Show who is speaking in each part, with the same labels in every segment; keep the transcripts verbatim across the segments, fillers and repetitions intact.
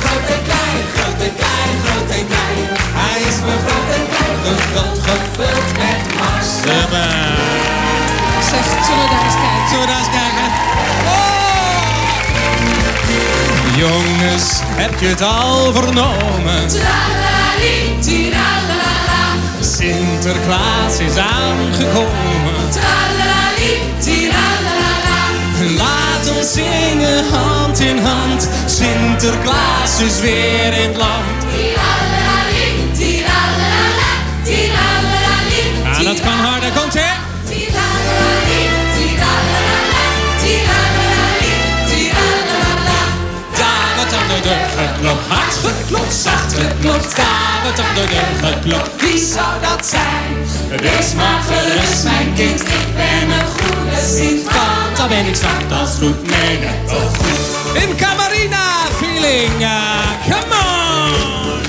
Speaker 1: groot en klein, groot en klein, groot en klein. Hij is mijn groot en klein, gevuld, gevuld met marsepein.
Speaker 2: Zeg, zullen we daar eens kijken?
Speaker 1: Zullen we daar eens kijken? Jongens, heb je het al vernomen?
Speaker 2: Tralali, tiralala.
Speaker 1: Sinterklaas is aangekomen.
Speaker 2: Tralali, tiralala.
Speaker 1: Laat ons zingen hand in hand. Sinterklaas is weer in het land.
Speaker 2: Tiralali, tiralala, tiralali.
Speaker 1: Ja, dat kan harder, komt hè?
Speaker 2: Tiralali, tiralala, tiralali, tiralala.
Speaker 1: Daar wordt aan de deur geklopt, hard geklopt, zacht geklopt. Daar wordt aan de deur geklopt, wie zou dat zijn? Wees maar gerust mijn kind, ik ben een goede Sint. Want dan ben ik straks als goed mee net al goed. In Camarina feeling, uh, come on!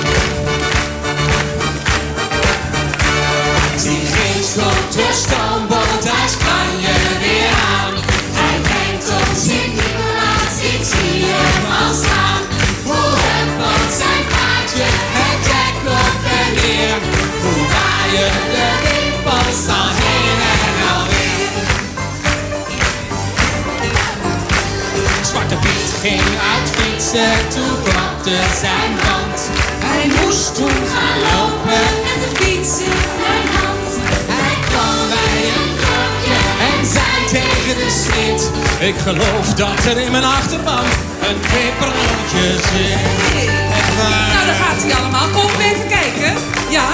Speaker 1: Zie geen grote stoomboot uit Spanje weer aan. Hij brengt ons in Nederland, ik zie hem al staan. Hoe huppelt zijn paardje, het dek op en neer. Hoe waaien de wimpels al heen en alweer. Zwarte Piet ging uit fietsen, toen klapte zijn band. Hij moest toen gaan lopen met de fiets in zijn hand. Hij kwam bij een krukje en zei tegen de smid: ik geloof dat er in mijn achterbank een pepernootje zit. Echt waar.
Speaker 2: Nou, daar gaat hij allemaal. Kom even kijken. Ja.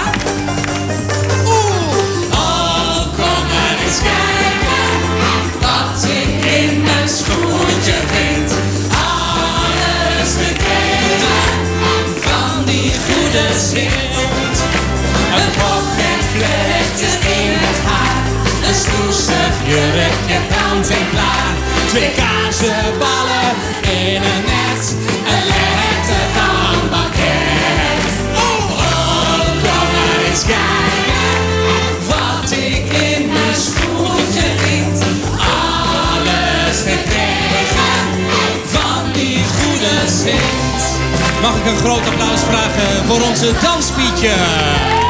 Speaker 1: Oeh. Oh, kom maar eens kijken wat ik in mijn schoentje vind. Alles gekregen van die goede Sint. Een pop met vlechtjes in het haar. Een stoestig jurkje kant en klaar. Twee kaarsenballen in een net. Een letter van bakket. Oh, oh, kom maar eens kijken wat ik in mijn schoentje vind. Alles gekregen van die goede Sint. Mag ik een groot applaus vragen voor onze danspietje?